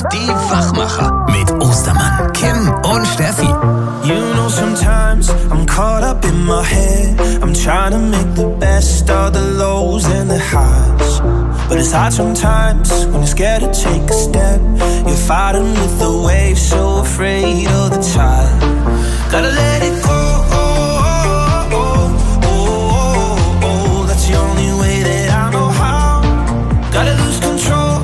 Die Wachmacher mit Ostermann, Kim und Steffi. You know, sometimes I'm caught up in my head. I'm trying to make the best of the lows and the highs. But it's hard sometimes when you're scared to take a step. You're fighting with the waves, so afraid of the tide. Gotta let it go. That's the only way that I know how. Gotta lose control.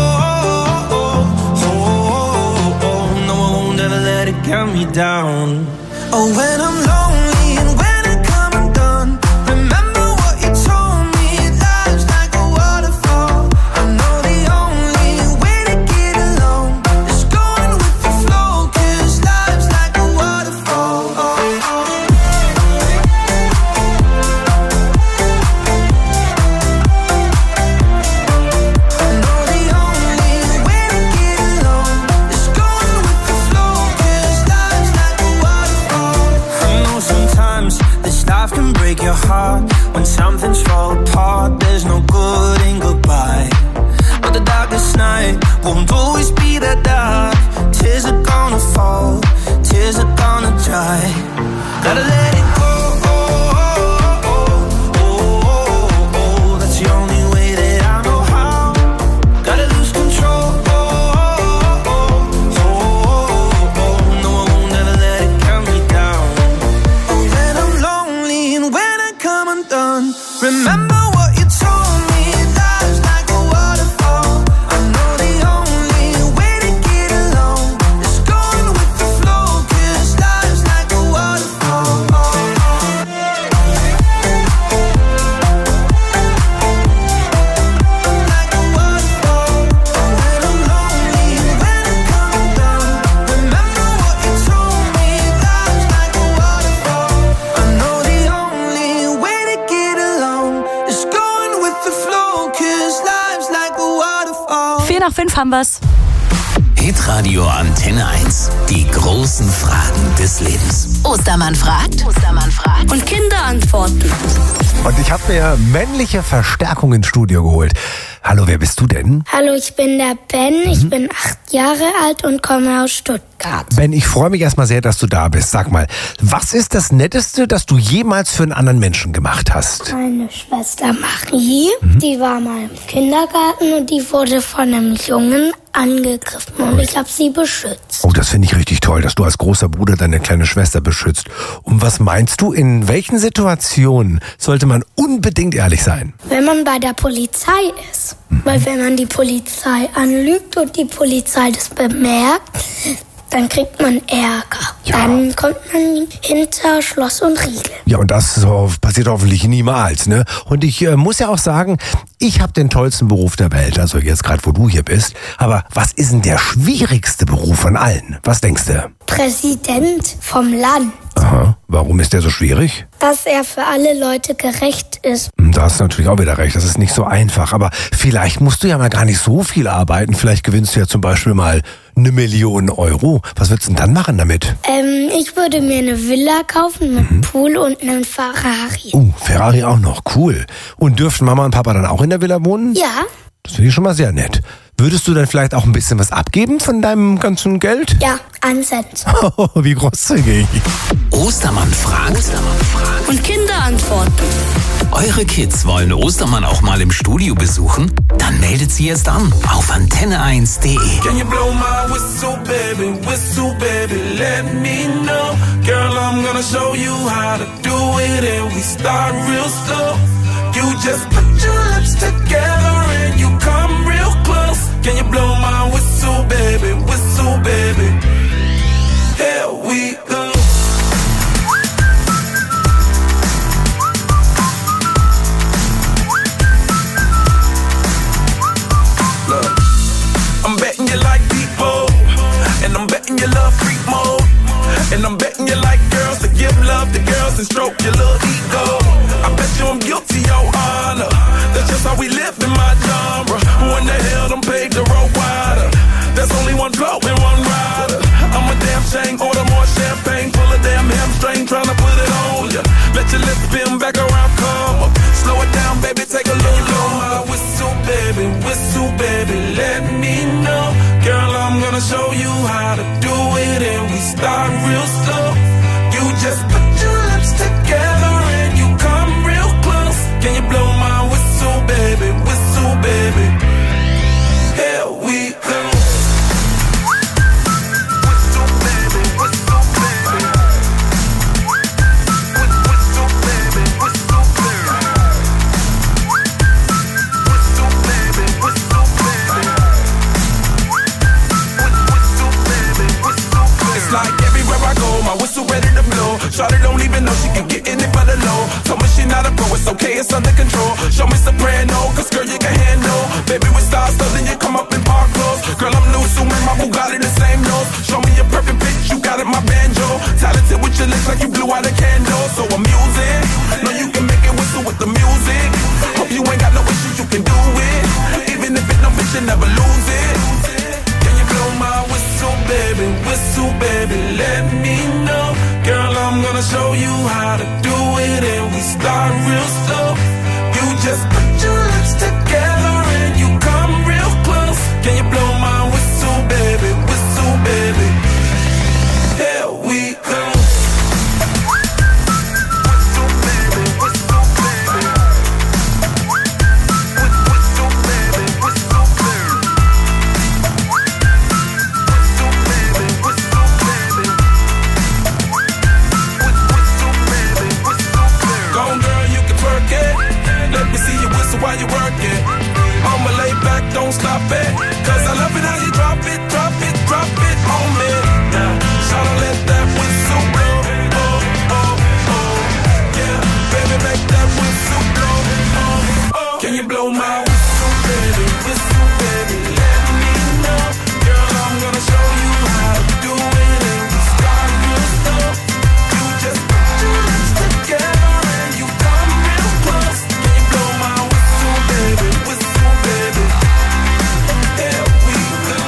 No, I won't ever let it count me down. Oh, when I'm lonely and when I come undone, remember what you told me. Life's like a waterfall. I know the only way to get along is going with the flow, 'cause life's like a waterfall. I know the only way to get along is going with the flow, 'cause life's like a waterfall. I know sometimes this life can break your heart. When something's fall apart, there's no good in goodbye. But the darkest night won't always be that dark. Tears are gonna fall, tears are gonna dry. Gotta let it go. That's the only way that I know how. Gotta lose control. No, I won't ever let it count me down. Oh, when I'm lonely and when I come undone, remember what you told me. Life's like a waterfall. I know the only way to get along is going with the flow, 'cause life's like a waterfall. Like a waterfall. When I'm lonely and when I come undone, remember what you told me. Life's like a waterfall. I know the only way to get along is going with the flow, 'cause life's like a waterfall. 4:05 haben wir's. Hitradio Antenne 1. Die großen Fragen des Lebens. Ostermann fragt. Und Kinder antworten. Und ich habe mir männliche Verstärkung ins Studio geholt. Hallo, wer bist du denn? Hallo, ich bin der Ben, ich bin 8 Jahre alt und komme aus Stuttgart. Ben, ich freue mich erstmal sehr, dass du da bist. Sag mal, was ist das Netteste, das du jemals für einen anderen Menschen gemacht hast? Meine Schwester Marie, die war mal im Kindergarten und die wurde von einem Jungen angegriffen und ich habe sie beschützt. Oh, das finde ich richtig toll, dass du als großer Bruder deine kleine Schwester beschützt. Und was meinst du, in welchen Situationen sollte man unbedingt ehrlich sein? Wenn man bei der Polizei ist, weil wenn man die Polizei anlügt und die Polizei das bemerkt, dann kriegt man Ärger. Ja. Dann kommt man hinter Schloss und Riegel. Ja, und das passiert hoffentlich niemals, ne? Und ich muss ja auch sagen, ich habe den tollsten Beruf der Welt, also jetzt gerade, wo du hier bist. Aber was ist denn der schwierigste Beruf von allen? Was denkst du? Präsident vom Land. Aha, warum ist der so schwierig? Dass er für alle Leute gerecht ist. Da hast du natürlich auch wieder recht, das ist nicht so einfach. Aber vielleicht musst du ja mal gar nicht so viel arbeiten. Vielleicht gewinnst du ja zum Beispiel mal 1 Million Euro. Was würdest du denn dann machen damit? Ich würde mir eine Villa kaufen mit einem Pool und einem Ferrari. Ferrari auch noch, cool. Und dürften Mama und Papa dann auch in der Villa wohnen? Ja, Das finde ich schon mal sehr nett. Würdest du dann vielleicht auch ein bisschen was abgeben von deinem ganzen Geld? ja, 1 Cent. Wie großzügig. Ostermann fragt. Und Kinder antworten. Eure Kids wollen Ostermann auch mal im Studio besuchen? Dann meldet sie jetzt an auf antenne1.de. Can you blow my whistle, baby, let me know. Girl, I'm gonna show you how to do it and we start real slow. You just put your lips together and you come real close. Can you blow my whistle, baby, here we go. Look, I'm betting you like people, and I'm betting you love freak mode, and I'm betting you like girls to give love to girls and stroke your little ego. I bet you I'm guilty, your honor. That's just how we live in my genre. Who in the hell done paved the road wider? There's only one flow and one rider. I'm a damn shame, order more champagne, pull a damn hamstring, tryna put it on ya. Let your lips spin back around, come up. Slow it down, baby, take a little low. My whistle, baby, let me know. Girl, I'm control. Show me soprano, cause girl, you can handle. Baby, with stars, so then you come up in park clothes. Girl, I'm new, so my Bugatti the same nose. Show me a perfect pitch, you got it, my banjo. Talented with your lips like you blew out a candle. So I'm using, know you can make it whistle with the music. Hope you ain't got no issues, you can do it. Even if it don't fit, you never lose it. Can you blow my whistle, baby, let me know. Girl, I'm gonna show you how to do it, and we start real slow. You just put your lips together and you come real close. Can you blow my whistle, baby, here we go. While you work it, I'ma lay back, don't stop it. Cause I love it how you drop it on me. Now, shout let that whistle blow. Oh, oh, oh. Yeah, baby, make that whistle blow. Oh, oh. Can you blow my whistle, baby, let me know. Girl, I'm gonna show you how to do it, and we start real slow. You just put your lips together and you come real close. Can you blow my whistle, baby, here we go.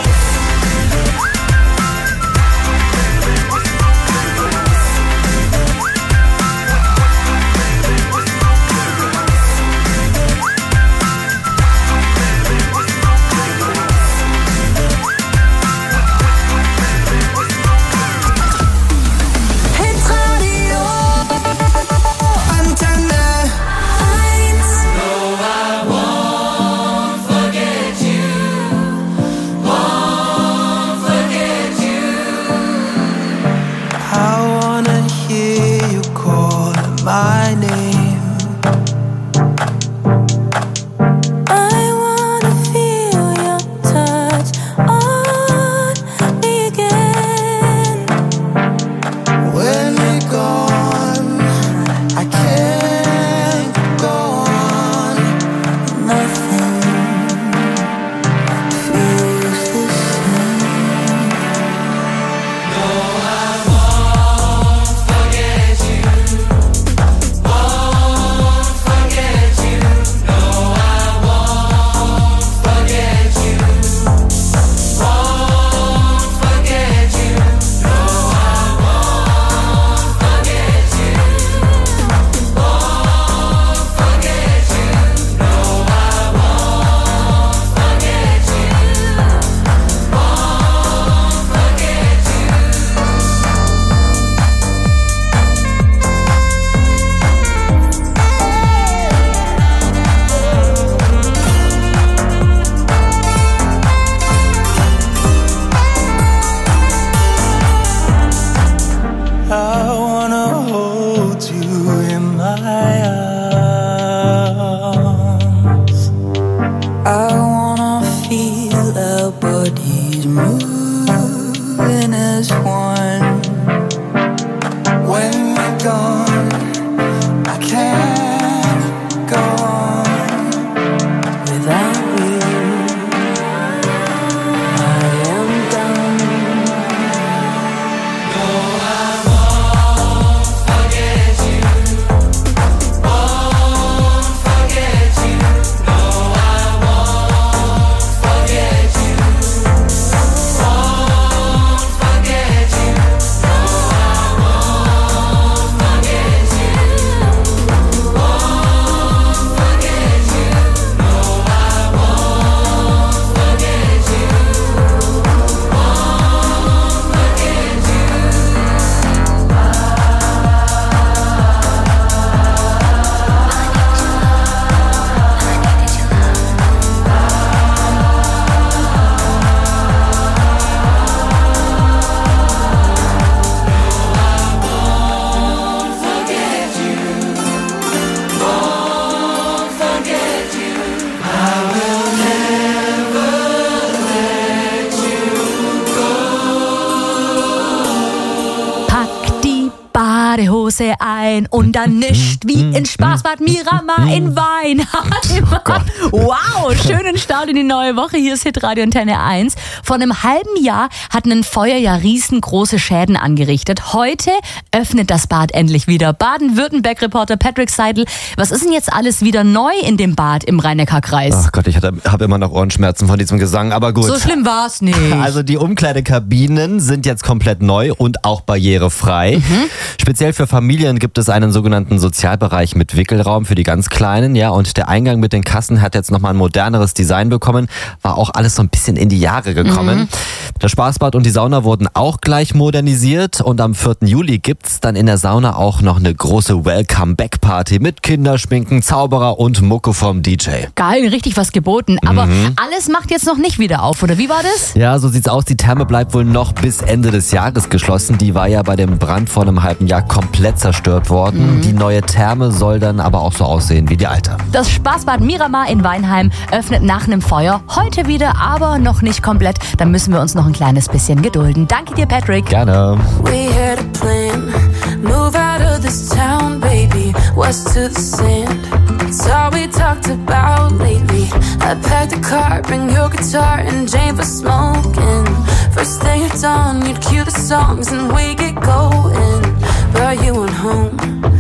Hose ein und dann nischt wie in Spaßbad Miramar in Weinheim. Wow, schönen Start in die neue Woche. Hier ist Hitradio Antenne 1. Vor einem halben Jahr hat ein Feuer ja riesengroße Schäden angerichtet. Heute öffnet das Bad endlich wieder. Baden-Württemberg-Reporter Patrick Seidel, was ist denn jetzt alles wieder neu in dem Bad im Rhein-Neckar-Kreis? Ach Gott, ich habe immer noch Ohrenschmerzen von diesem Gesang, aber gut. So schlimm war's nicht. Also die Umkleidekabinen sind jetzt komplett neu und auch barrierefrei. Speziell für Familien gibt es einen sogenannten Sozialbereich mit Wickelraum für die ganz Kleinen, ja, und der Eingang mit den Kassen hat jetzt nochmal ein moderneres Design bekommen, war auch alles so ein bisschen in die Jahre gekommen. Das Spaßbad und die Sauna wurden auch gleich modernisiert und am 4. Juli gibt's dann in der Sauna auch noch eine große Welcome-Back-Party mit Kinderschminken, Zauberer und Mucke vom DJ. Geil, richtig was geboten. Aber alles macht jetzt noch nicht wieder auf, oder wie war das? Ja, so sieht's aus. Die Therme bleibt wohl noch bis Ende des Jahres geschlossen. Die war ja bei dem Brand vor einem halben Jahr komplett zerstört worden. Die neue Therme soll dann aber auch so aussehen wie die alte. Das Spaßbad Miramar in Weinheim öffnet nach einem Feuer heute wieder, aber noch nicht komplett. Da müssen wir uns noch ein kleines bisschen gedulden. Danke dir, Patrick. Gerne. We had a plan, move out of this town, baby, west to the sand. It's all we talked about lately. I packed a car, bring your guitar, and Jane for smoking. First thing at dawn, you'd cue the songs and we get going. But you went home,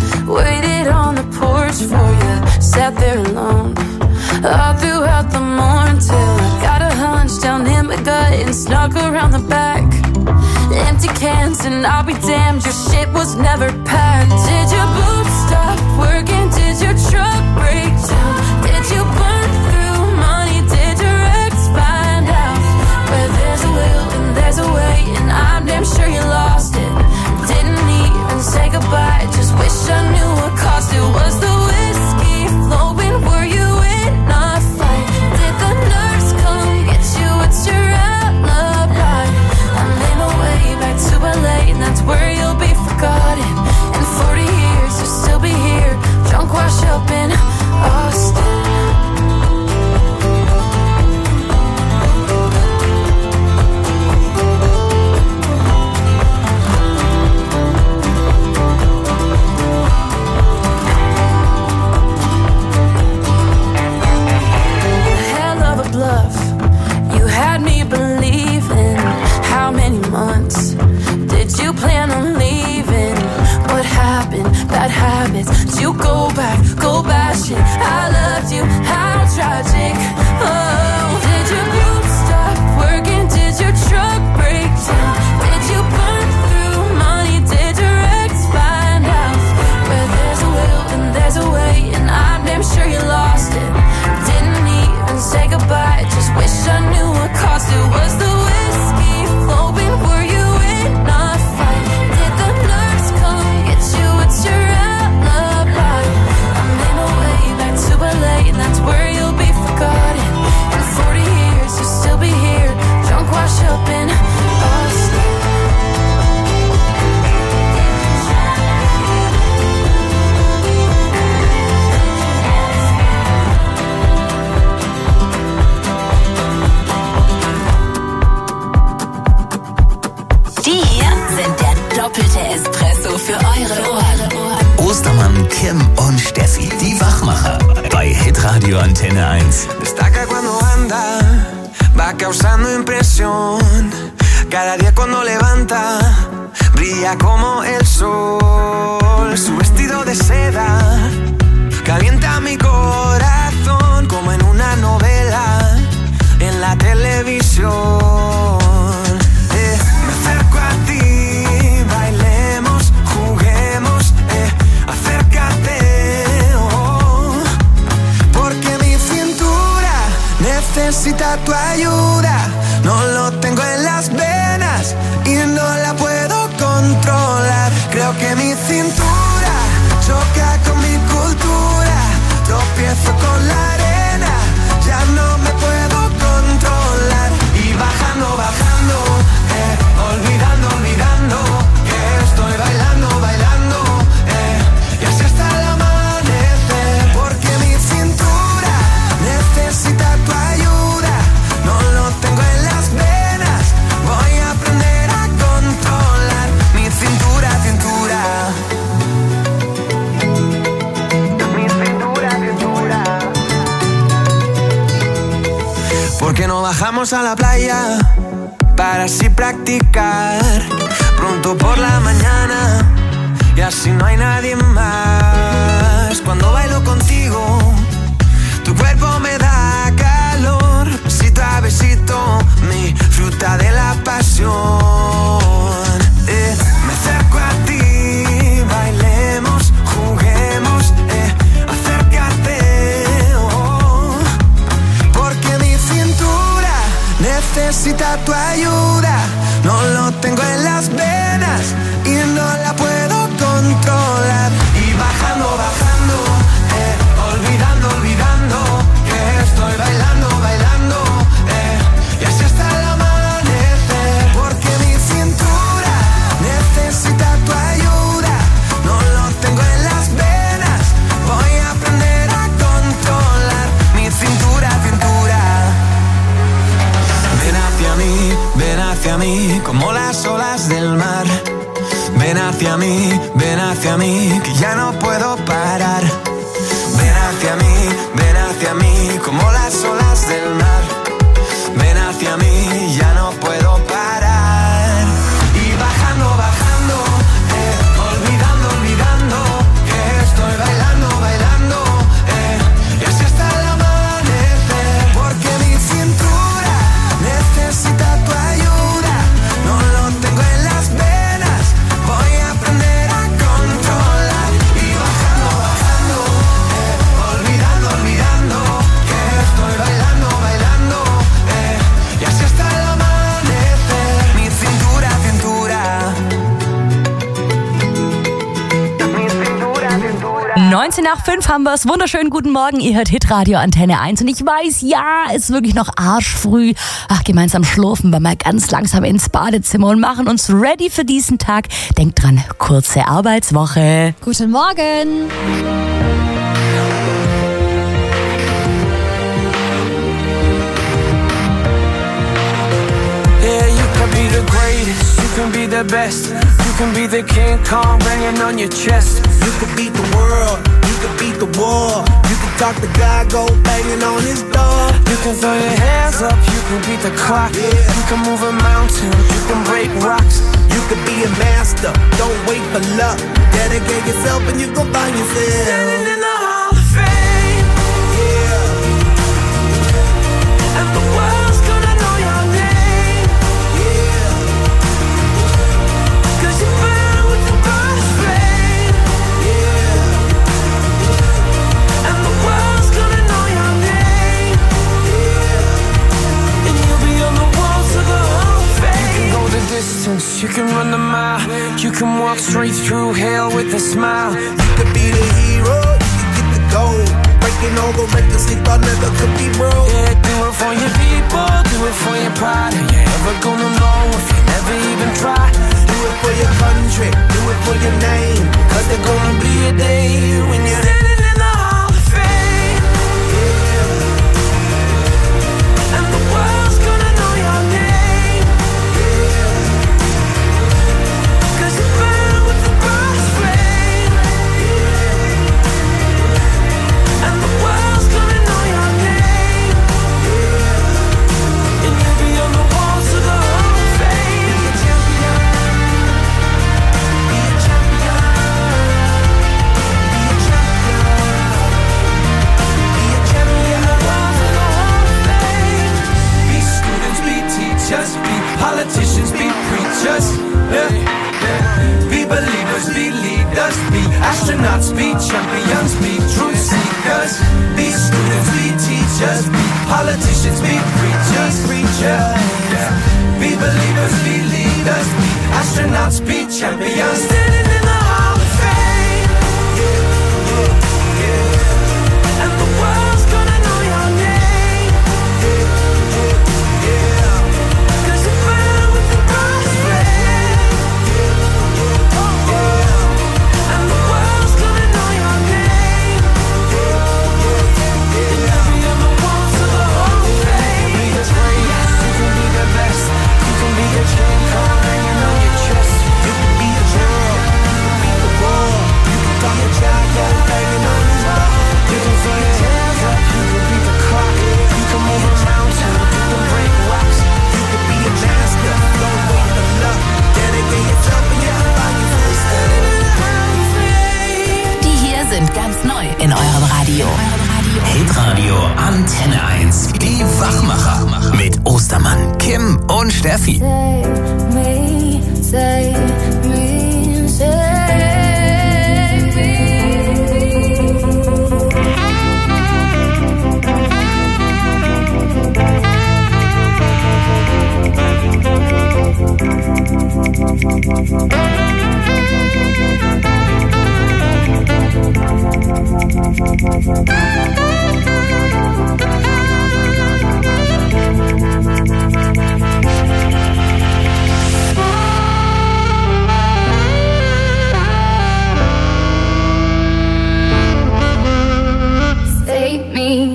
waited on the porch for you, sat there alone. All throughout the morning till I got a hunch down in my gut and snuck around the back. Empty cans and I'll be damned, your shit was never packed. Did your boots stop working? Did your truck break down? Did you burn through money? Did your ex find out? Where there's a will and there's a way, and I'm damn sure you lost it. Didn't even say goodbye, just wish I knew what cost it. Was the whiskey flowing? Were you in a fight? Did the nurse come get you? What's your alibi? I'm in a way back to LA, and that's where you'll be forgotten. In 40 years, you'll still be here, drunk, washed up in Austin. Hell of a bluff, you had me believing. How many months did you plan on leaving? What happened? Bad habits. Did you go back, go bashing? I loved you, how tragic. Oh, did your boots stop working? Did your truck break down? Did you burn through money? Did your ex find out? Where there's a will and there's a way, and I'm damn sure you lost it. Didn't even say goodbye, just wish I knew what cost it. Was the whiskey flowing? Were you in a fight? Did the nurse come get you? What's your alibi? I'm in a way back to LA, and that's where you'll be forgotten. In 40 years, you'll still be here, drunk, washed up in Austin. Die hier sind der doppelte Espresso für eure Ohren. Ostermann, Kim und Steffi, die Wachmacher. Bei Hitradio Antenne 1. Destaca cuando anda, va causando impresión. Cada día cuando levanta, brilla como el sol. Su vestido de seda calienta mi corazón como en una novela en la televisión. Me acerco a ti, bailemos, juguemos, acércate, oh, porque mi cintura necesita tu ayuda. No lo tengo en las venas y no la puedo controlar. Creo que mi cintura choca con mi cultura. Tropiezo con la arena, ya no me puedo controlar. Y bajando, bajando, olvidando, olvidando, que estoy bailando, bailando, y así hasta el amanecer. Porque mi cintura necesita tu ayuda. No lo tengo en las venas, voy a aprender a controlar mi cintura, cintura. ¿Por qué no bajamos a la playa para así practicar pronto por la mañana y así no hay nadie más? Cuando bailo contigo, tu cuerpo me da calor, besito a besito, mi fruta de la pasión. Me acerco a ti, bailemos, juguemos, acércate, oh, porque mi cintura necesita tu ayuda. No lo tengo en las venas y no la puedo controlar. Y bajando, bajando, olvidando, olvidando que estoy bailando, bailando, y así hasta el amanecer. Porque mi cintura necesita tu ayuda. No lo tengo en las venas, voy a aprender a controlar mi cintura, cintura. Ven hacia mí, como las olas del mar. Ven hacia mí, que ya no puedo parar. Ven hacia mí, como las olas del mar. Ven hacia mí, ya no puedo parar. Y bajando, bajando, olvidando, olvidando que estoy bailando, bailando, y así hasta el amanecer. Porque mi cintura necesita tu ayuda. No lo tengo en las venas, voy a aprender a controlar. Y bajando, bajando, olvidando, olvidando que estoy bailando, bailando, y así hasta el amanecer. Mi cintura, cintura. Mi cintura, cintura. 19 nach 5 haben wir es. Wunderschönen guten Morgen. Ihr hört Hitradio Antenne 1. Und ich weiß, ja, es ist wirklich noch arschfrüh. Ach, gemeinsam schlurfen wir mal ganz langsam ins Badezimmer und machen uns ready für diesen Tag. Denkt dran, kurze Arbeitswoche. Guten Morgen. Yeah, you can be the greatest, you can be the best, you can be the King Kong banging on your chest. You can beat the world, you can beat the war, you can talk the guy, go banging on his door. You can throw your hands up, you can beat the clock, you can move a mountain, you can break rocks. You can be a master, don't wait for luck. Dedicate yourself and you gon' find yourself standing in the Hall of Fame. Yeah. And the world's gonna know your name. Yeah. 'Cause you burn with the brightest flame. Yeah. And the world's gonna know your name. Yeah. And you'll be on the walls of the Hall of Fame. You can go the distance, you can run the mile, you can walk straight through hell with a smile. You could be the hero, you can get the gold, breaking all the records they thought never could be broke. Yeah, do it for your people, do it for your pride. Are you ever gonna know if you never even try? Do it for your country, do it for your name, 'cause there's gonna be a day when you're standing in the Hall of Fame. Yeah. And the world's gonna know your name. Yeah. 'Cause you burn with the brightest flame. Yeah. And the world's gonna know your name. Yeah. And you'll be on the walls of the Hall of Fame. Be a champion. Be a champion. Be a champion. Be a champion. The walls of the Hall of Fame. Be students, be teachers, be politicians, be preachers. Yeah. Yeah. Be believers, be leaders, be astronauts, be champions, be truth seekers. Be students, be teachers, be politicians, be preachers, preachers. Yeah. Be believers, be leaders, be astronauts, be champions. Standing in the Hall of Fame. Yeah, yeah, yeah. And the world's gonna know your name. Yeah, yeah, yeah. 'Cause you burn with the brightest flame. Yeah, yeah. And the world's gonna know your name. Yeah, yeah, yeah. And you'll be on the walls of the Hall of Fame. You can be the greatest, you can be the best, you can be the King Kong hanging on your chest. You can be a girl, Antenne 1. Die Wachmacher. Mit Ostermann, Kim und Steffi. Save me, save me, save me. Save me.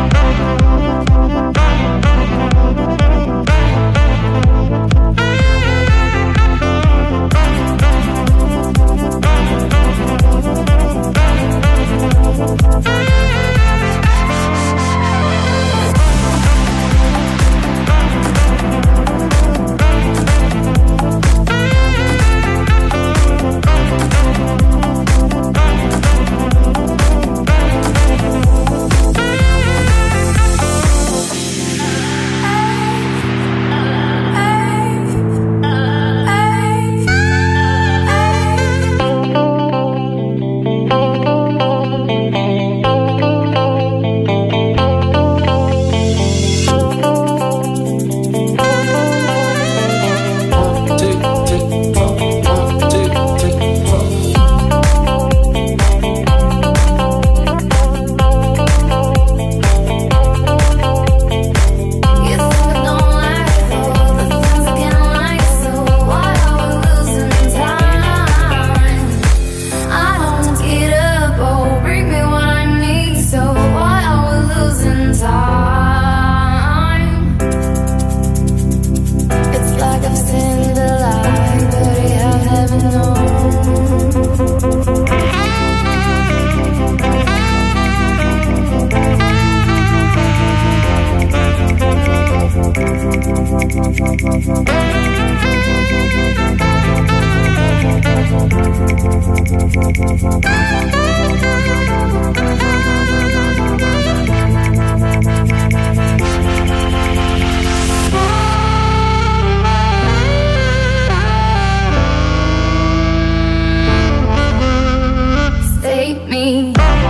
Save me.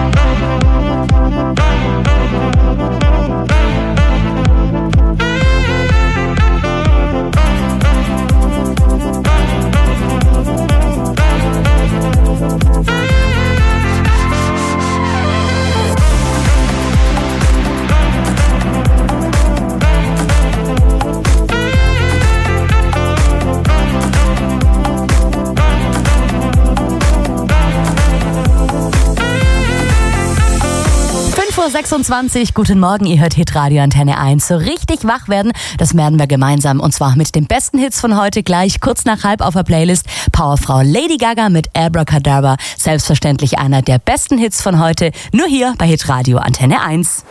Uhr 26, guten Morgen, ihr hört Hitradio Antenne 1. So richtig wach werden, das werden wir gemeinsam. Und zwar mit den besten Hits von heute gleich kurz nach halb auf der Playlist. Powerfrau Lady Gaga mit Abracadabra. Selbstverständlich einer der besten Hits von heute. Nur hier bei Hitradio Antenne 1.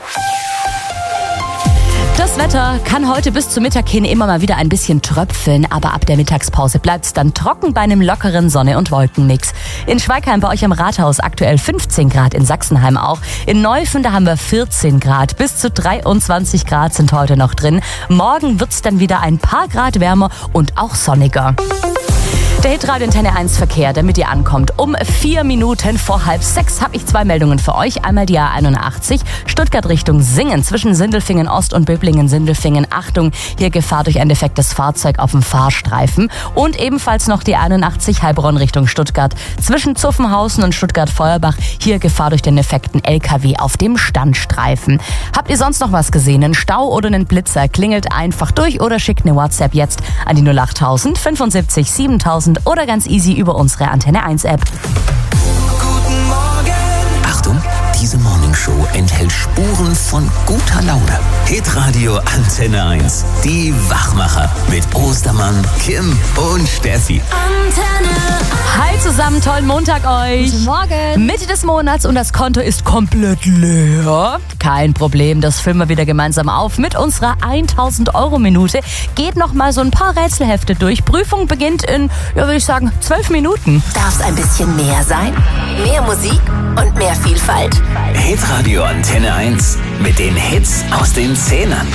Das Wetter kann heute bis zum Mittag hin immer mal wieder ein bisschen tröpfeln, aber ab der Mittagspause bleibt es dann trocken bei einem lockeren Sonne- und Wolkenmix. In Schweigheim bei euch am Rathaus aktuell 15 Grad, in Sachsenheim auch. In Neufund, da haben wir 14 Grad, bis zu 23 Grad sind heute noch drin. Morgen wird's dann wieder ein paar Grad wärmer und auch sonniger. Der Hitradio Antenne 1 Verkehr, damit ihr ankommt. Um 4 Minuten vor 5:30 habe ich 2 Meldungen für euch. Einmal die A81, Stuttgart Richtung Singen, zwischen Sindelfingen Ost und Böblingen-Sindelfingen. Achtung, hier Gefahr durch ein defektes Fahrzeug auf dem Fahrstreifen. Und ebenfalls noch die 81 Heilbronn Richtung Stuttgart, zwischen Zuffenhausen und Stuttgart-Feuerbach. Hier Gefahr durch den defekten LKW auf dem Standstreifen. Habt ihr sonst noch was gesehen? Einen Stau oder einen Blitzer? Klingelt einfach durch oder schickt eine WhatsApp jetzt an die 08000 75 7000 oder ganz easy über unsere Antenne 1 App. Guten Morgen. Achtung, diese Morningshow enthält Spuren von guter Laune. Hitradio Antenne 1. Die Wachmacher mit Ostermann, Kim und Steffi. Antenne. Hi zusammen, tollen Montag euch. Guten Morgen. Mitte des Monats und das Konto ist komplett leer. Kein Problem, das füllen wir wieder gemeinsam auf mit unserer 1000-Euro-Minute. Geht noch mal so ein paar Rätselhefte durch. Prüfung beginnt in, ja, würde ich sagen, 12 Minuten. Darf es ein bisschen mehr sein? Mehr Musik und mehr Vielfalt. Hitradio Antenne 1 mit den Hits aus den 10ern.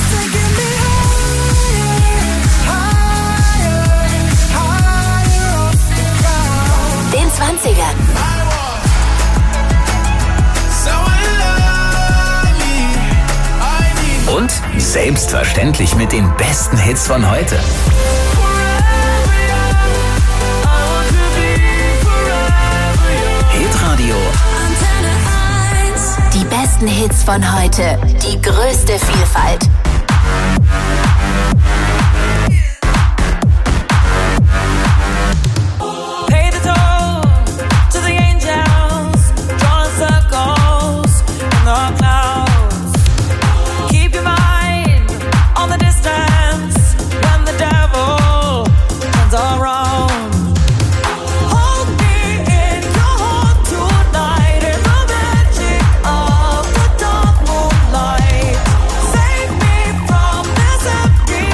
Den 20ern. Und selbstverständlich mit den besten Hits von heute. Hitradio. Die besten Hits von heute. Die größte Vielfalt. Pay the toll to the angels, drawing circles in the clouds. Keep your mind on the distance when the devil turns around. Hold me in your heart tonight in the magic of the dark moonlight. Save me from this empty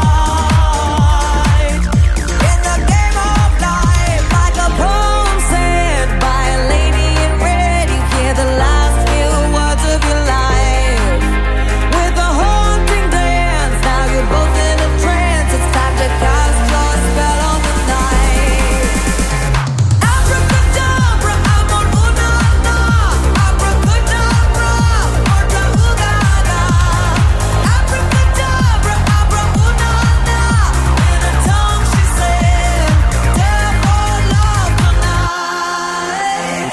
fight. In the game of life, like a poem said by a lady in red, you hear the last few words of your life. With a haunting dance, now you're both in a trance. It's time to cast your spell on the night. Abracadabra, amor una na. Abracadabra, orta ugada. Abracadabra, abra una na. In a tongue she said, devil love tonight.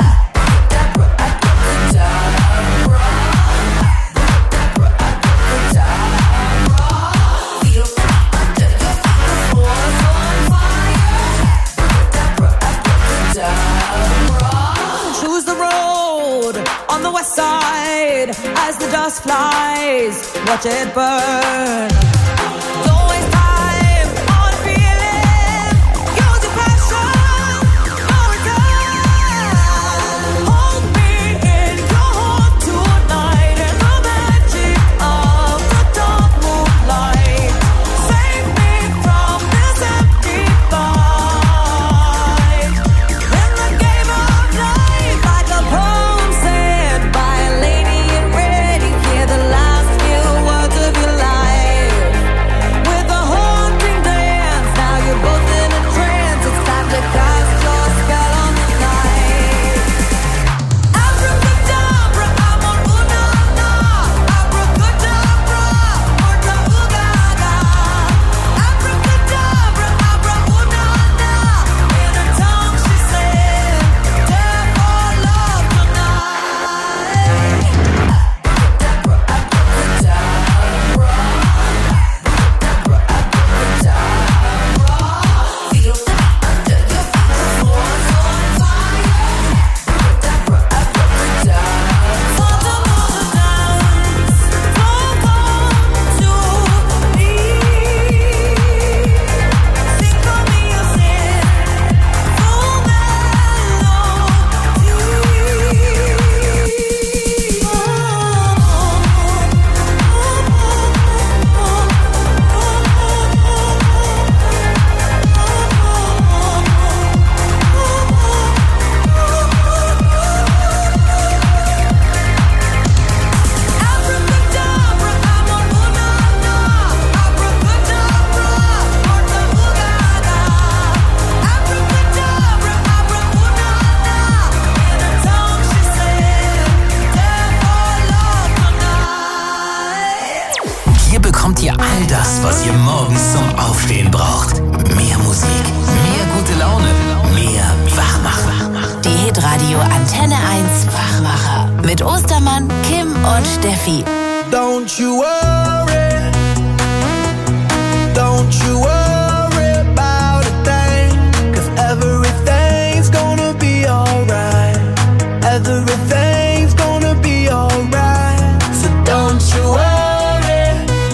Choose the road on the west side as the dust flies. Watch it burn. Don't waste time on feeling. Use your passion. No return. Hold me in your heart tonight in the magic of the dark moonlight. Save me from this empty fight. In the game of life, like a poem said by a lady in red, you hear the last few words of your life. With a haunting dance, now you're both in a trance. It's time to cast your spell on the night. Abracadabra, amor una na. Abracadabra, orta ugada. Abracadabra, abra una na. In a tongue she said, devil love tonight. Abracadabra, amor una na. Abracadabra, orta ugada. Abracadabra, abra una na. In a tongue she said, devil love tonight. Hier bekommt ihr all das, was ihr morgens zum Aufstehen braucht. Mehr Musik, mehr gute Laune, mehr Wachmacher. Die Hitradio Antenne 1 Wachmacher. Mit Ostermann, Kim und Steffi. Don't you worry, don't you worry about a thing, 'cause everything's gonna be alright, everything's gonna be alright, so don't you worry,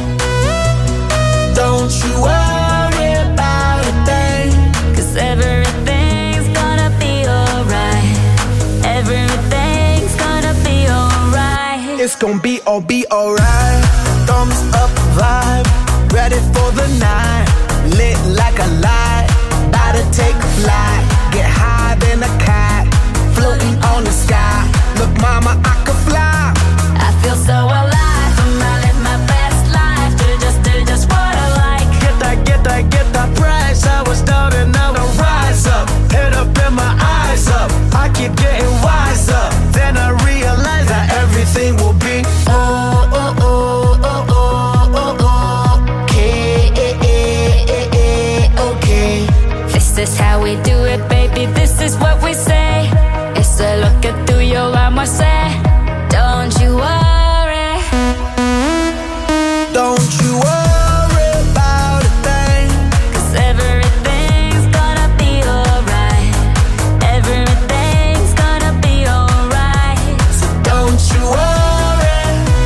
don't you worry about a thing, 'cause everything's gonna be alright, everything's gonna be alright. It's gonna be alright. Thumbs up vibe, ready for the night. Lit like a light, about to take a flight. Get high than a cat, floating on the sky. Look, mama, I could fly. I feel so alive. I live my best life. Do just what I like. Get that price. I was down and now I rise up. Head up and my eyes up. I keep getting wiser. Then I realize that everything will be okay. This is how we do it, baby. This is what we say. It's a look at through your arm, I say. Don't you worry. Don't you worry about a thing. 'Cause everything's gonna be alright. Everything's gonna be alright. So don't you worry.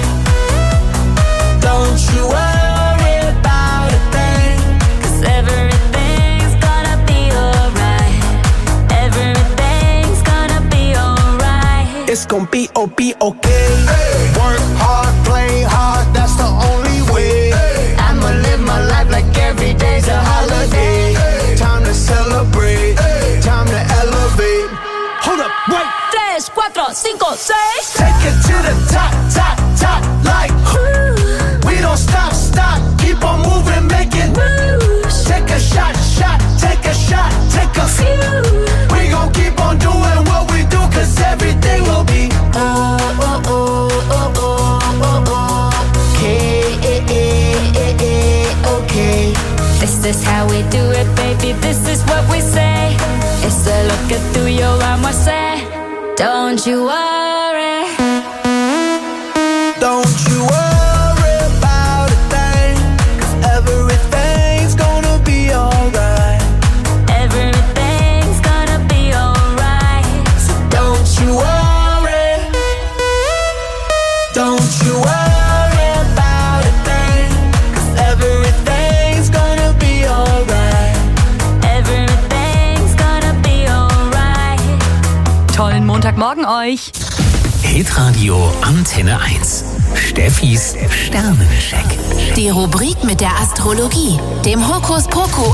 Don't you worry about a thing. 'Cause everything's gonna be alright. Everything's gonna be alright. It's gonna be okay. Work hard, play hard, that's the only way. I'ma live my life like every day's a holiday. Time to celebrate, time to elevate. Hold up, wait. 3, 4, 5, 6. Take it to the top, top, top, like we don't stop, keep on moving, making moves. Take a shot, take a shot, take a few. We gon' keep on doing what we do, 'cause everything will be okay. This is how we do it, baby. This is what we say. It's a look at through your arm, I say. Don't you worry. Don't you worry about a thing, 'cause everything's gonna be alright. Everything's gonna be alright. So don't you worry. Don't you worry about a thing, 'cause everything's gonna be alright. Everything's gonna be alright. Tollen Montagmorgen euch. Hitradio Antenne 1. Steffis Sternencheck. Die Rubrik mit der Astrologie, dem Horoskop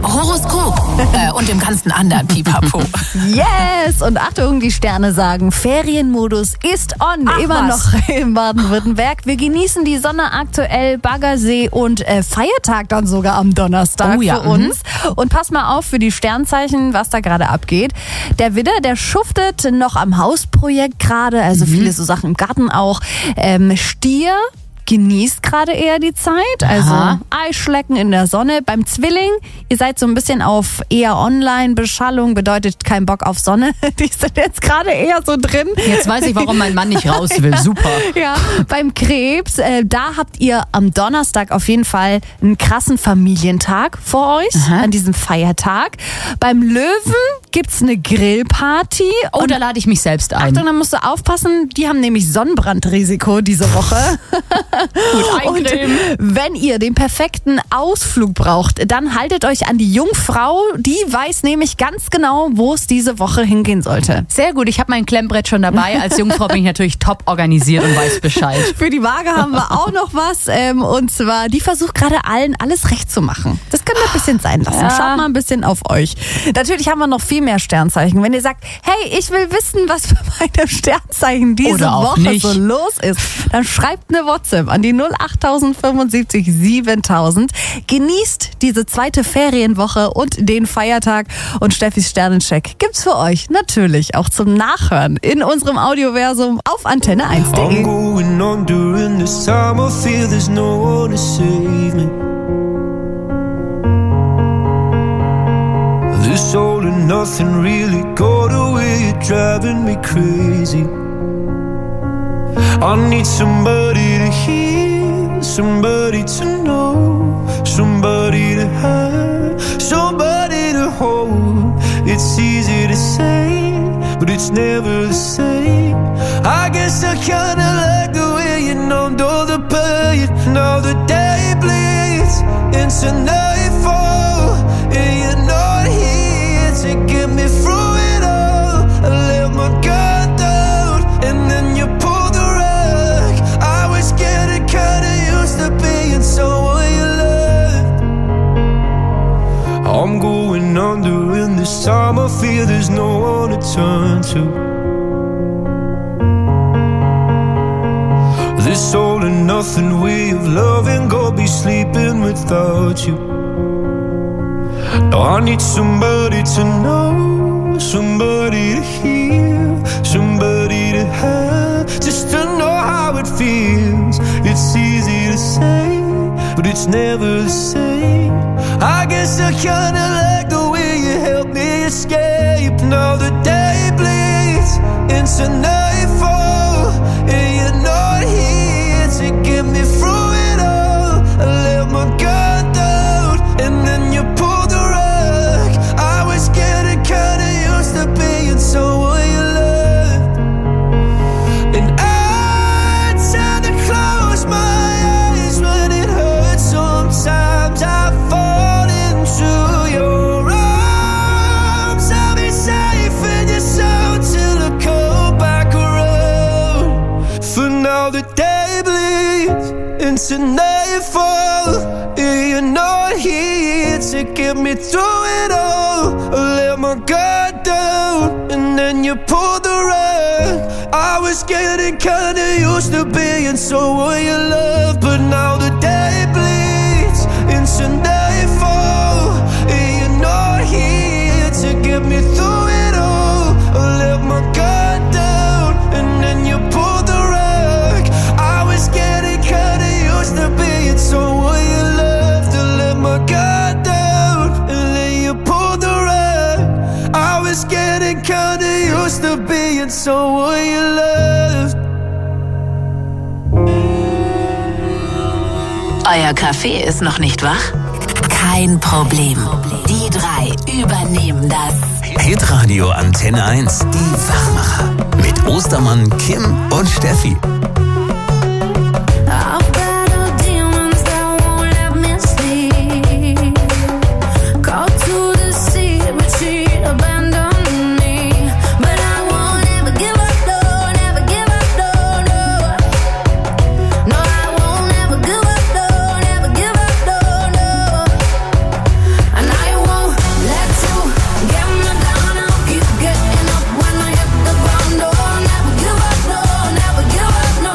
und dem ganzen anderen Pipapo. Yes! Und Achtung, die Sterne sagen, Ferienmodus ist on. Ach, immer was? noch in Baden-Württemberg. Wir genießen die Sonne aktuell, Baggersee und Feiertag dann sogar am Donnerstag Oh ja, für uns. Und pass mal auf für die Sternzeichen, was da gerade abgeht. Der Widder, der schuftet noch am Hausprojekt gerade, also viele so Sachen im Garten auch. Stier genießt gerade eher die Zeit, also Eischlecken in der Sonne. Beim Zwilling, ihr seid so ein bisschen auf eher Online-Beschallung, bedeutet kein Bock auf Sonne. Die sind jetzt gerade eher so drin. Jetzt weiß ich, warum mein Mann nicht raus will. Super. Ja, beim Krebs, da habt ihr am Donnerstag auf jeden Fall einen krassen Familientag vor euch, an diesem Feiertag. Beim Löwen gibt's eine Grillparty. Oh, da lade ich mich selbst ein. Achtung, da musst du aufpassen, die haben nämlich Sonnenbrandrisiko diese Woche. Und wenn ihr den perfekten Ausflug braucht, dann haltet euch an die Jungfrau. Die weiß nämlich ganz genau, wo es diese Woche hingehen sollte. Sehr gut, ich habe mein Klemmbrett schon dabei. Als Jungfrau bin ich natürlich top organisiert und weiß Bescheid. Für die Waage haben wir auch noch was. Und zwar, die versucht gerade allen alles recht zu machen. Das könnt ihr ein bisschen sein lassen. Ja. Schaut mal ein bisschen auf euch. Natürlich haben wir noch viel mehr Sternzeichen. Wenn ihr sagt, hey, ich will wissen, was für meine Sternzeichen diese Oder auch Woche nicht. so los ist, dann schreibt eine WhatsApp an die 08075 7000. Genießt diese zweite Ferienwoche und den Feiertag. Und Steffis Sternencheck gibt's für euch natürlich auch zum Nachhören in unserem Audioversum auf antenne1.de. I'm going on during this time. I feel there's no one to save me. This all and nothing really got away. You're driving me crazy. I need somebody to hear, somebody to know, somebody to have, somebody to hold. It's easy to say, but it's never the same. I guess I kinda like the way you numbed all the pain. Now the day bleeds into nightfall, and you're not here to get me through it all. I let my guard down, and then you pulled the rug. I was getting kinda used to being someone you loved. I'm going under in this time. I feel there's no one to turn to. this all or nothing way of loving, go be sleeping without you. Now I need somebody to know, somebody to hear, somebody to have, just to know how it feels. It's easy to say, but it's never the same. I guess I kinda like the way you help me escape. Now the day bleeds into nightfall, and you're not here to get me through it all. I let my guard down, and then you pulled the rug. I was getting kinda used to being someone you loved, and I tend to close my eyes when it hurts. Sometimes I fall into your arms. I'll be safe in your sound till I come back around. For now the day bleeds into nightfall, and you're not here to get me through it all. I let my guard down, and then you pulled the rug. I was getting kinda used to being someone you love, but now the day bleeds into nightfall, and you're not here to get me through it all. I let my guard down, and then you pulled the rug. I was getting kinda used to being someone you loved. I let my guard down, and then you pulled the rug. I was getting kinda used to being someone you loved. Euer Kaffee ist noch nicht wach? Kein Problem. Die drei übernehmen das. Hitradio Antenne 1, die Wachmacher. Mit Ostermann, Kim und Steffi. I've battled demons that won't let me sleep. Called to the sea, retreat, abandon me. But I won't ever give up, no, never give up, no, no. No, I won't ever give up, no, never give up, no, no. And I won't let you get me down. I'll keep getting up when I hit the ground. No, never give up, no, never give up, no.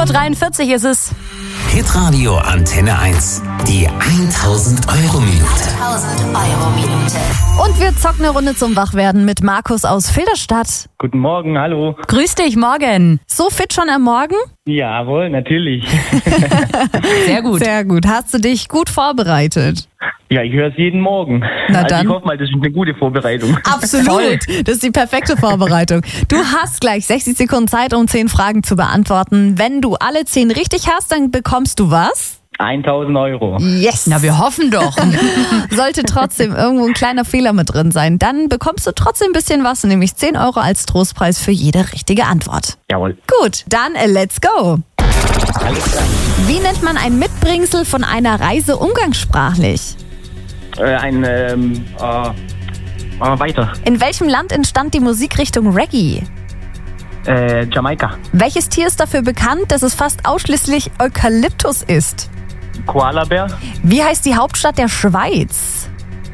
7.43 Uhr ist es. Hitradio Antenne 1. Die 1000 Euro Minute. 1000 Euro Minute. Und wir zocken eine Runde zum Wachwerden mit Markus aus Filderstadt. Guten Morgen, hallo. Grüß dich, morgen. So fit schon am Morgen? Jawohl, natürlich. Sehr gut. Sehr gut. Hast du dich gut vorbereitet? Ja, ich höre es jeden Morgen. Na Also dann. ich hoffe mal, das ist eine gute Vorbereitung. Absolut. Das ist die perfekte Vorbereitung. Du hast gleich 60 Sekunden Zeit, um 10 Fragen zu beantworten. Wenn du alle 10 richtig hast, dann bekommst du was? 1000 Euro. Yes. Na, wir hoffen doch. Sollte trotzdem irgendwo ein kleiner Fehler mit drin sein, dann bekommst du trotzdem ein bisschen was, nämlich 10 Euro als Trostpreis für jede richtige Antwort. Jawohl. Gut, dann let's go. Alles klar. Wie nennt man ein Mitbringsel von einer Reise umgangssprachlich? Weiter. In welchem Land entstand die Musikrichtung Reggae? Jamaika. Welches Tier ist dafür bekannt, dass es fast ausschließlich Eukalyptus ist? Koalabär. Wie heißt die Hauptstadt der Schweiz?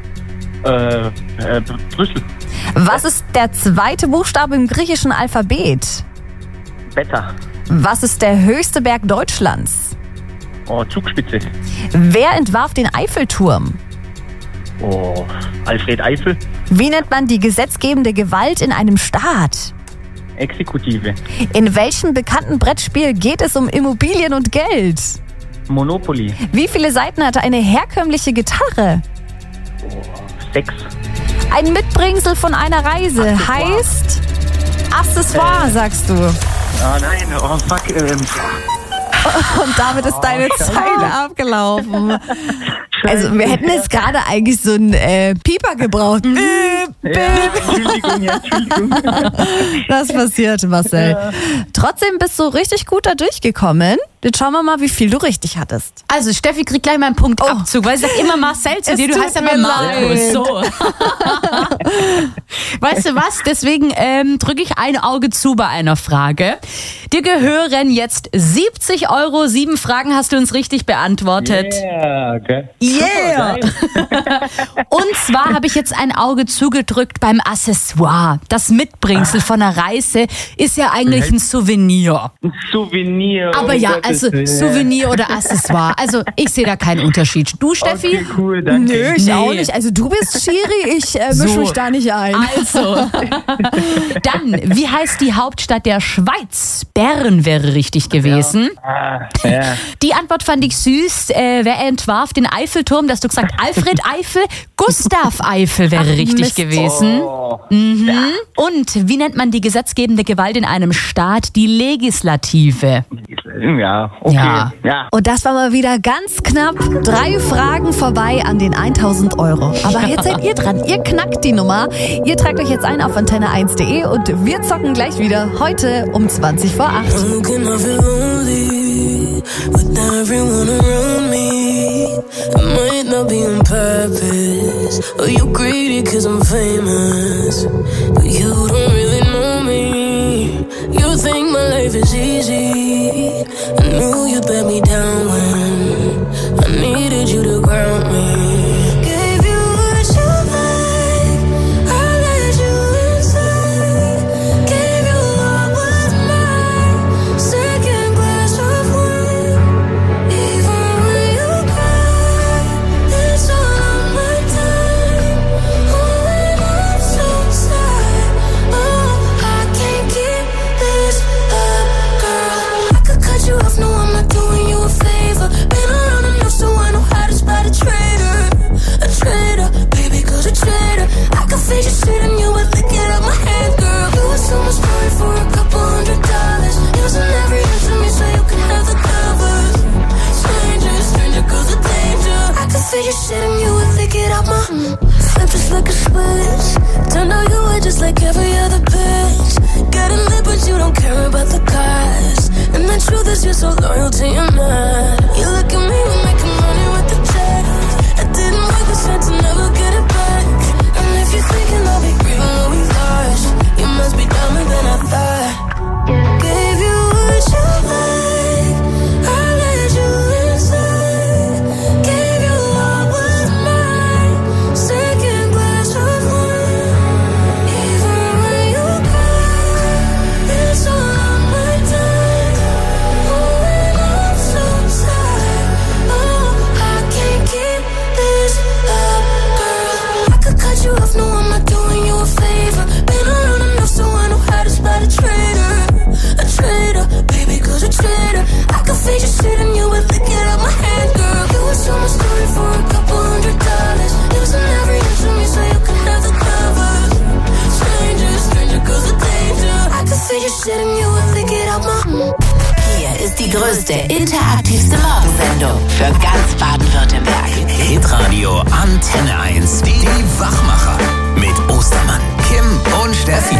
Brüssel. Was ist der zweite Buchstabe im griechischen Alphabet? Beta. Was ist der höchste Berg Deutschlands? Zugspitze. Wer entwarf den Eiffelturm? Alfred Eiffel. Wie nennt man die gesetzgebende Gewalt in einem Staat? Exekutive. In welchem bekannten Brettspiel geht es um Immobilien und Geld? Monopoly. Wie viele Saiten hatte eine herkömmliche Gitarre? 6. Ein Mitbringsel von einer Reise heißt Accessoire, sagst du. Nein, fuck. Und damit ist deine Zeile abgelaufen. Also wir hätten jetzt gerade eigentlich so einen Pieper gebraucht. Entschuldigung. Das passiert, Marcel. Trotzdem bist du richtig gut da durchgekommen. Jetzt schauen wir mal, wie viel du richtig hattest. Also Steffi kriegt gleich mal einen Punktabzug, weil sie sagt immer Marcel zu Es dir, du tut heißt aber mir Markus. leid. So. Weißt du was? Deswegen drücke ich ein Auge zu bei einer Frage. Dir gehören jetzt 70 Euro. 7 Fragen hast du uns richtig beantwortet. Ja, okay. Yeah! Und zwar habe ich jetzt ein Auge zugedrückt beim Accessoire. Das Mitbringsel von einer Reise ist ja eigentlich ein Souvenir. Ein Souvenir. Aber um ja, Gottes also Willen. Souvenir oder Accessoire. Also ich sehe da keinen Unterschied. Du, Steffi? Okay, cool, danke. Nö, ich Nee. auch nicht. Also du bist Schiri, ich mische So. mich da nicht ein. Also, dann, wie heißt die Hauptstadt der Schweiz? Bern wäre richtig gewesen. Ja. Die Antwort fand ich süß. Wer entwarf den Eiffelturm? Da hast du gesagt, Alfred Eiffel, Gustav Eiffel wäre richtig Mist. gewesen. Und wie nennt man die gesetzgebende Gewalt in einem Staat? Die Legislative. Ja, okay. Ja. Ja. Und das war mal wieder ganz knapp. 3 Fragen vorbei an den 1000 Euro. Aber jetzt seid ihr dran. Ihr knackt die Nummer. Ihr tragt euch jetzt ein auf antenne1.de und wir zocken gleich wieder heute um 20 vor 8. Looking, I feel lonely with everyone around me. It might not be on purpose, or you greedy cause I'm famous, but you don't really know me. You think my life is easy. I knew you'd let me down when I needed you to ground me. Gave you what you like, I let you inside. Gave you what was mine, second glass of wine. Even when you cry, it's all my time. Oh, and I'm so sad. Oh, I can't keep this up, girl. I could cut you off, no, I'm not doing you a favor. Been around enough, so I know how to spot a trail. Hier ist die größte, interaktivste Morgensendung für ganz Baden-Württemberg. Hitradio Antenne 1. Die Wachmacher. Mit Ostermann, Kim und Steffi.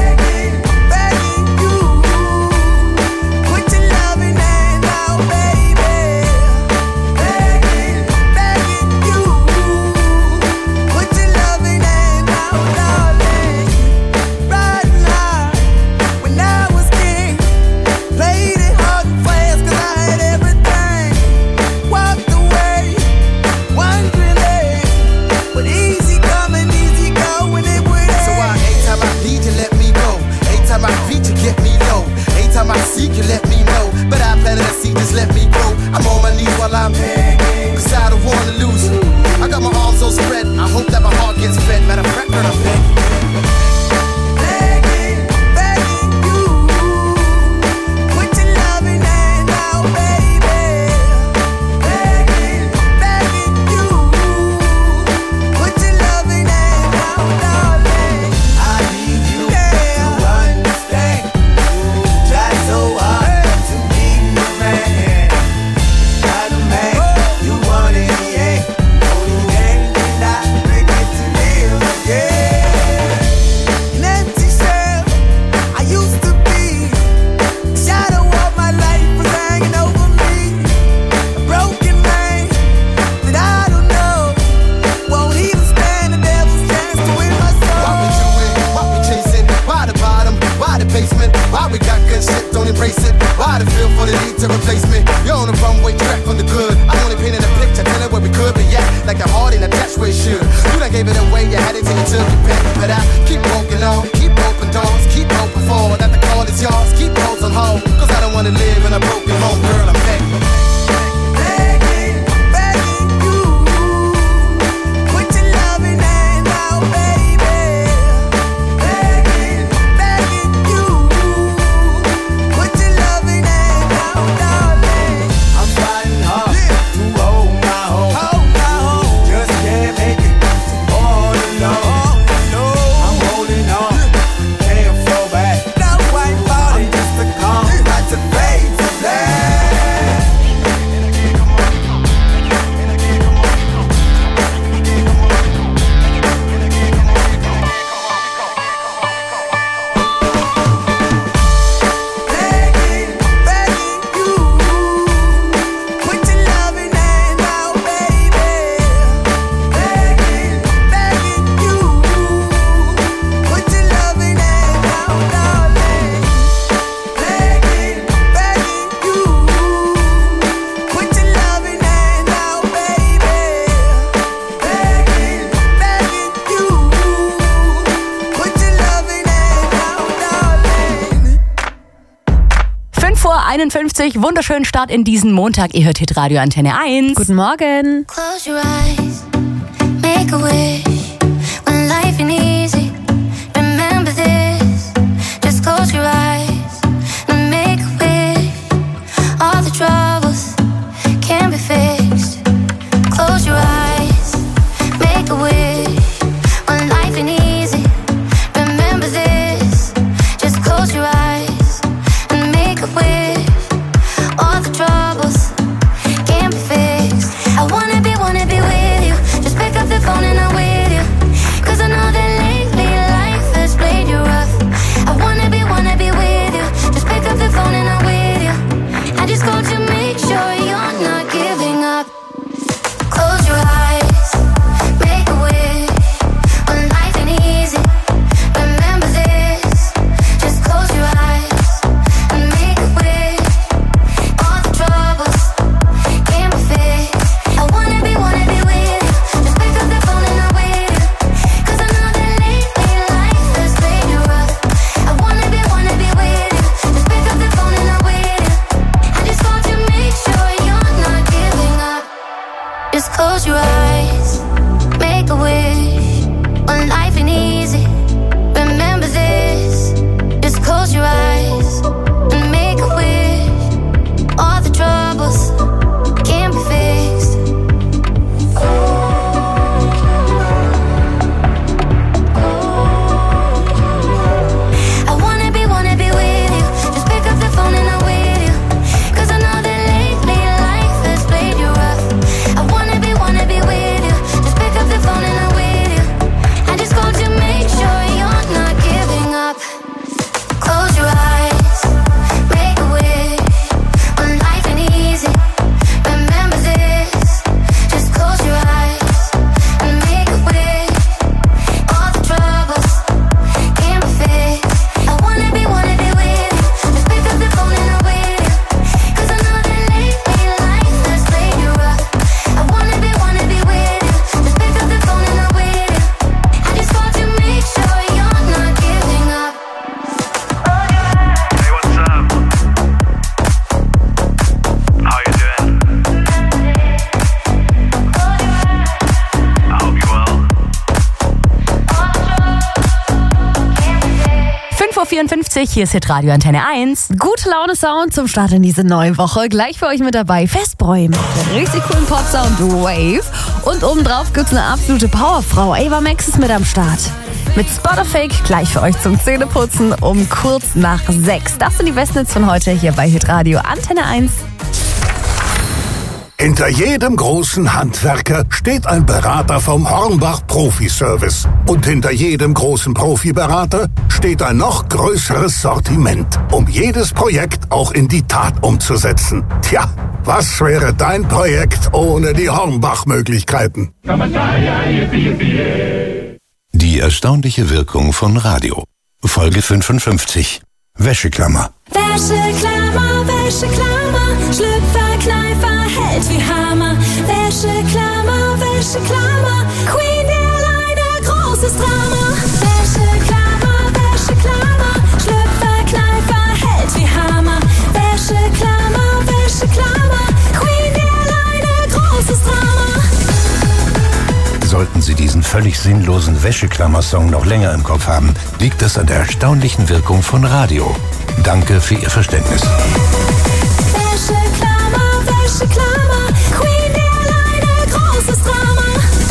You let me know, but I planted a seed, just let me grow. I'm on my knees while I'm begging, cause I don't wanna lose you. I got my arms so spread, I hope that my heart gets fed. Matter of fact, girl, I'm begging. Wunderschönen Start in diesen Montag. Ihr hört Hitradio Antenne 1. Guten Morgen. Close your eyes, make a wish. When life ain't easy, remember this. Just close your eyes and make a wish. All the troubles can be fixed. Close your eyes, make a wish. When life ain't easy, remember this. Just close your eyes and make a wish. All the troubles can be fixed. I wanna be with you. Just pick up the phone and I'm with you. Cause I know that lately 5.54 Uhr, hier ist Hitradio Antenne 1. Gute Laune Sound zum Start in diese neue Woche. Gleich für euch mit dabei Festbräu mit der richtig coolen Pop-Sound Wave. Und obendrauf gibt's eine absolute Powerfrau. Ava Max ist mit am Start. Mit Spot or Fake gleich für euch zum Zähneputzen um kurz nach 6. Das sind die besten Hits von heute hier bei Hitradio Antenne 1. Hinter jedem großen Handwerker steht ein Berater vom Hornbach Profi-Service. Und hinter jedem großen Profiberater steht ein noch größeres Sortiment, um jedes Projekt auch in die Tat umzusetzen. Tja, was wäre dein Projekt ohne die Hornbach-Möglichkeiten? Die erstaunliche Wirkung von Radio. Folge 55. Wäscheklammer. Wäscheklammer, Wäscheklammer, Schlüpferkneifer hält wie Hammer. Wäscheklammer, Wäscheklammer, Queen der Leine, großes Drama. Wäscheklammer, Wäscheklammer, Schlüpferkneifer hält wie Hammer. Wäscheklammer, Wäscheklammer, Queen der Leine, großes Drama. Sollten Sie diesen völlig sinnlosen Wäscheklammer-Song noch länger im Kopf haben, liegt es an der erstaunlichen Wirkung von Radio. Danke für Ihr Verständnis. Wäscheklammer, Wäscheklammer, Queen der Leine, großes Drama.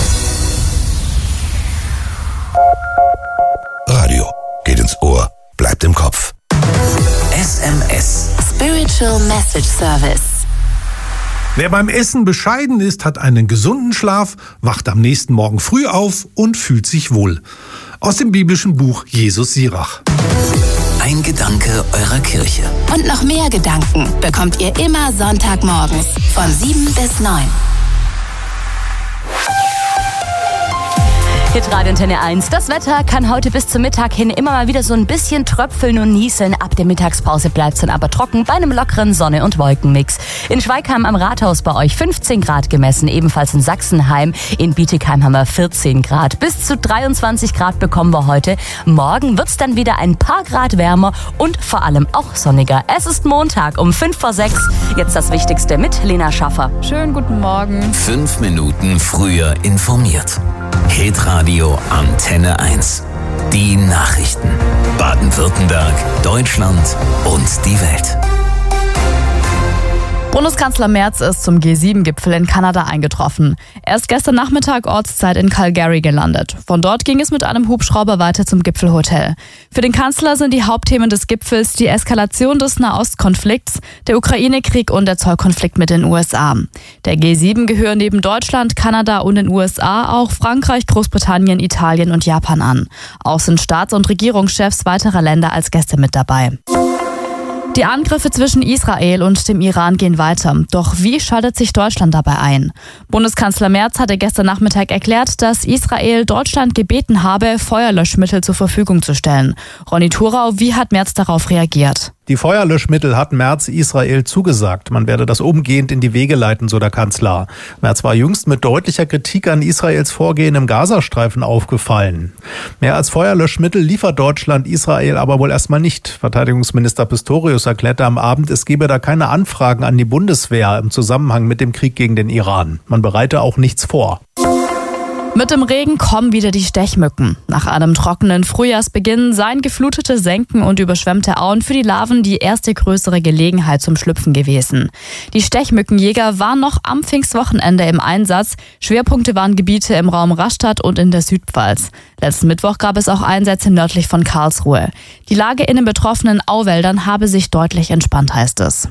Radio geht ins Ohr, bleibt im Kopf. SMS. Spiritual Message Service. Wer beim Essen bescheiden ist, hat einen gesunden Schlaf, wacht am nächsten Morgen früh auf und fühlt sich wohl. Aus dem biblischen Buch Jesus Sirach. Ein Gedanke eurer Kirche. Und noch mehr Gedanken bekommt ihr immer Sonntagmorgens von 7 bis 9. Hitradio Antenne 1. Das Wetter kann heute bis zum Mittag hin immer mal wieder so ein bisschen tröpfeln und nieseln. Ab der Mittagspause bleibt es dann aber trocken bei einem lockeren Sonne- und Wolkenmix. In Schweigheim am Rathaus bei euch 15 Grad gemessen, ebenfalls in Sachsenheim. In Bietigheim haben wir 14 Grad. Bis zu 23 Grad bekommen wir heute. Morgen wird es dann wieder ein paar Grad wärmer und vor allem auch sonniger. Es ist Montag um 5:06. Jetzt das Wichtigste mit Lena Schaffer. Schönen guten Morgen. 5 Minuten früher informiert. Hitradio Antenne 1. Die Nachrichten. Baden-Württemberg, Deutschland und die Welt. Bundeskanzler Merz ist zum G7-Gipfel in Kanada eingetroffen. Er ist gestern Nachmittag Ortszeit in Calgary gelandet. Von dort ging es mit einem Hubschrauber weiter zum Gipfelhotel. Für den Kanzler sind die Hauptthemen des Gipfels die Eskalation des Nahostkonflikts, der Ukraine-Krieg und der Zollkonflikt mit den USA. Der G7 gehören neben Deutschland, Kanada und den USA auch Frankreich, Großbritannien, Italien und Japan an. Auch sind Staats- und Regierungschefs weiterer Länder als Gäste mit dabei. Die Angriffe zwischen Israel und dem Iran gehen weiter. Doch wie schaltet sich Deutschland dabei ein? Bundeskanzler Merz hatte gestern Nachmittag erklärt, dass Israel Deutschland gebeten habe, Feuerlöschmittel zur Verfügung zu stellen. Ronny Thurau, wie hat Merz darauf reagiert? Die Feuerlöschmittel hat Merz Israel zugesagt. Man werde das umgehend in die Wege leiten, so der Kanzler. Merz war jüngst mit deutlicher Kritik an Israels Vorgehen im Gazastreifen aufgefallen. Mehr als Feuerlöschmittel liefert Deutschland Israel aber wohl erstmal nicht. Verteidigungsminister Pistorius erklärte am Abend, es gebe da keine Anfragen an die Bundeswehr im Zusammenhang mit dem Krieg gegen den Iran. Man bereite auch nichts vor. Mit dem Regen kommen wieder die Stechmücken. Nach einem trockenen Frühjahrsbeginn seien geflutete Senken und überschwemmte Auen für die Larven die erste größere Gelegenheit zum Schlüpfen gewesen. Die Stechmückenjäger waren noch am Pfingstwochenende im Einsatz. Schwerpunkte waren Gebiete im Raum Rastatt und in der Südpfalz. Letzten Mittwoch gab es auch Einsätze nördlich von Karlsruhe. Die Lage in den betroffenen Auwäldern habe sich deutlich entspannt, heißt es.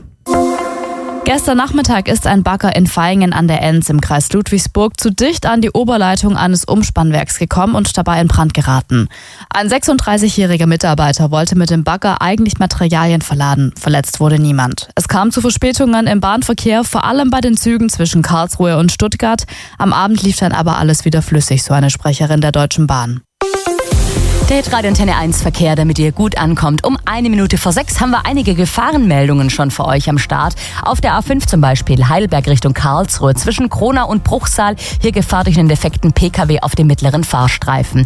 Gestern Nachmittag ist ein Bagger in Vaihingen an der Enz im Kreis Ludwigsburg zu dicht an die Oberleitung eines Umspannwerks gekommen und dabei in Brand geraten. Ein 36-jähriger Mitarbeiter wollte mit dem Bagger eigentlich Materialien verladen. Verletzt wurde niemand. Es kam zu Verspätungen im Bahnverkehr, vor allem bei den Zügen zwischen Karlsruhe und Stuttgart. Am Abend lief dann aber alles wieder flüssig, so eine Sprecherin der Deutschen Bahn. Der Hitradio Antenne 1 Verkehr, damit ihr gut ankommt. Um 1:05 haben wir einige Gefahrenmeldungen schon für euch am Start. Auf der A5 zum Beispiel Heidelberg Richtung Karlsruhe zwischen Kronau und Bruchsal. Hier Gefahr durch einen defekten PKW auf dem mittleren Fahrstreifen.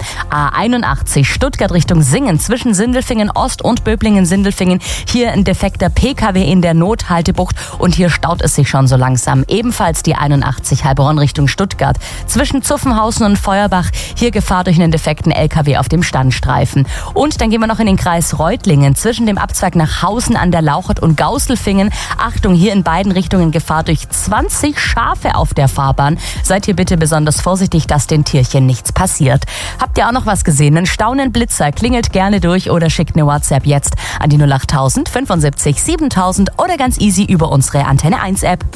A81 Stuttgart Richtung Singen zwischen Sindelfingen Ost und Böblingen-Sindelfingen. Hier ein defekter PKW in der Nothaltebucht und hier staut es sich schon so langsam. Ebenfalls die 81 Heilbronn Richtung Stuttgart zwischen Zuffenhausen und Feuerbach. Hier Gefahr durch einen defekten LKW auf dem Standstreifen. Gazastreifen. Und dann gehen wir noch in den Kreis Reutlingen zwischen dem Abzweig nach Hausen an der Lauchert und Gauselfingen. Achtung, hier in beiden Richtungen Gefahr durch 20 Schafe auf der Fahrbahn. Seid hier bitte besonders vorsichtig, dass den Tierchen nichts passiert. Habt ihr auch noch was gesehen? Einen staunenden Blitzer? Klingelt gerne durch oder schickt eine WhatsApp jetzt an die 08000 75 7000 oder ganz easy über unsere Antenne 1 App.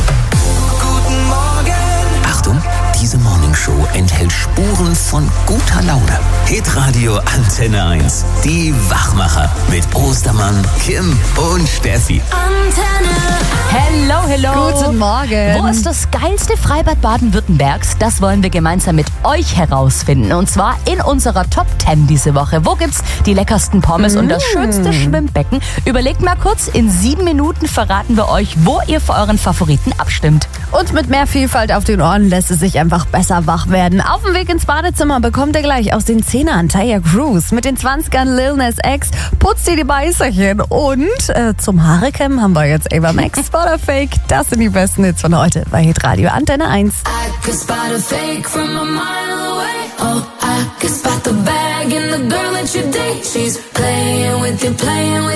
Achtung, diese Morningshow enthält Spuren von guter Laune. Hitradio Antenne 1. Die Wachmacher mit Ostermann, Kim und Steffi. Hello, hello. Guten Morgen. Wo ist das geilste Freibad Baden-Württembergs? Das wollen wir gemeinsam mit euch herausfinden. Und zwar in unserer Top 10 diese Woche. Wo gibt's die leckersten Pommes und das schönste Schwimmbecken? Überlegt mal kurz, in 7 Minuten verraten wir euch, wo ihr für euren Favoriten abstimmt. Und mit mehr Vielfalt auf den Ohren lässt es sich einfach besser wach werden. Auf dem Weg ins Badezimmer bekommt ihr gleich aus den 10ern Taya Cruz. Mit den 20ern Lil Nas X putzt ihr die Beißerchen. Und zum Haarekämmen haben wir jetzt Ava Max, Spot or Fake. Das sind die besten Hits von heute bei Hitradio Antenne 1. I could spot a fake from a mile away. Oh, I could spot the bag and the girl that you date. She's playing with you, playing with